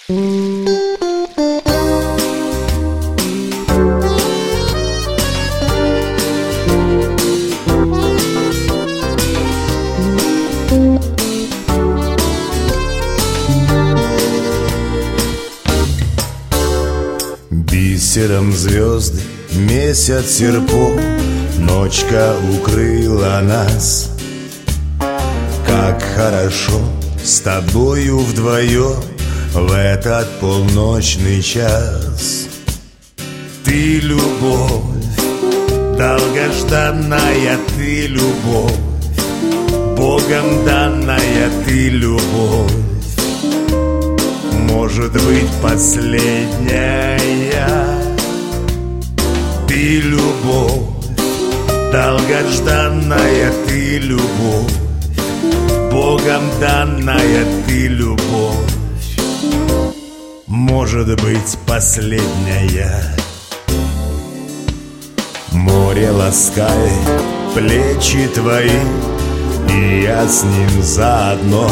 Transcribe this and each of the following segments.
Бисером звезды, месяц серпом, ночка укрыла нас. Как хорошо с тобою вдвоем в этот полночный час. Ты любовь, долгожданная ты любовь, Богом данная ты любовь. Может быть, последняя. Ты любовь, долгожданная ты любовь, Богом данная ты любовь. Может быть, последняя. Море ласкает плечи твои, и я с ним заодно.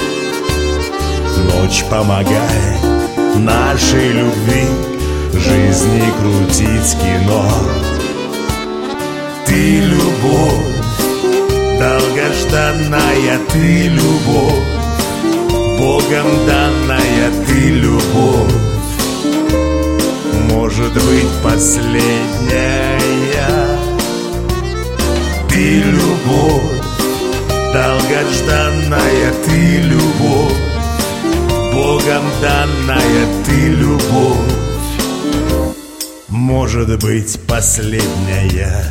Ночь помогает нашей любви жизни крутить кино. Ты любовь, долгожданная ты любовь, Богом данная ты любовь. Может быть, последняя. Ты любовь, долгожданная ты любовь, Богом данная ты любовь. Может быть, последняя.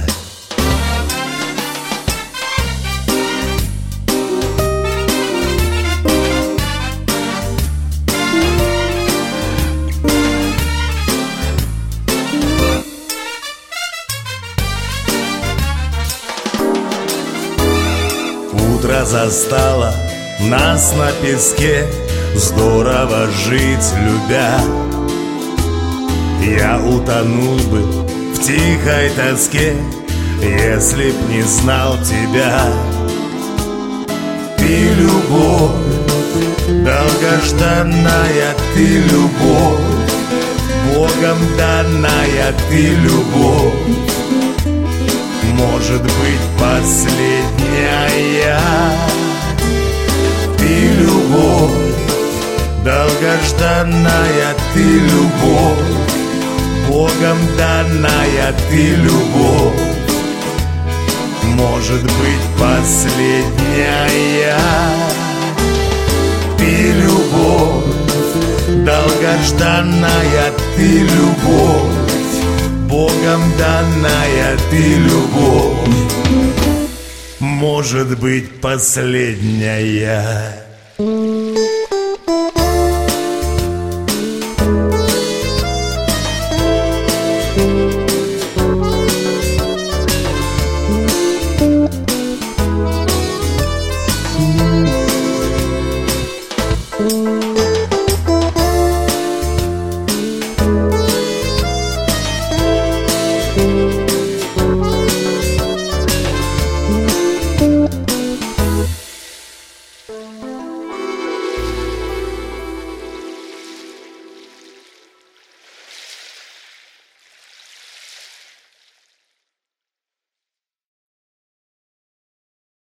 Утро застало нас на песке, здорово жить любя. Я утонул бы в тихой тоске, если б не знал тебя. Ты любовь, долгожданная ты любовь, Богом данная ты любовь. Может быть, последняя. Ты любовь, долгожданная ты любовь, Богом данная ты любовь. Может быть, последняя. Ты любовь, долгожданная ты любовь, Богом данная ты любовь. Может быть, последняя.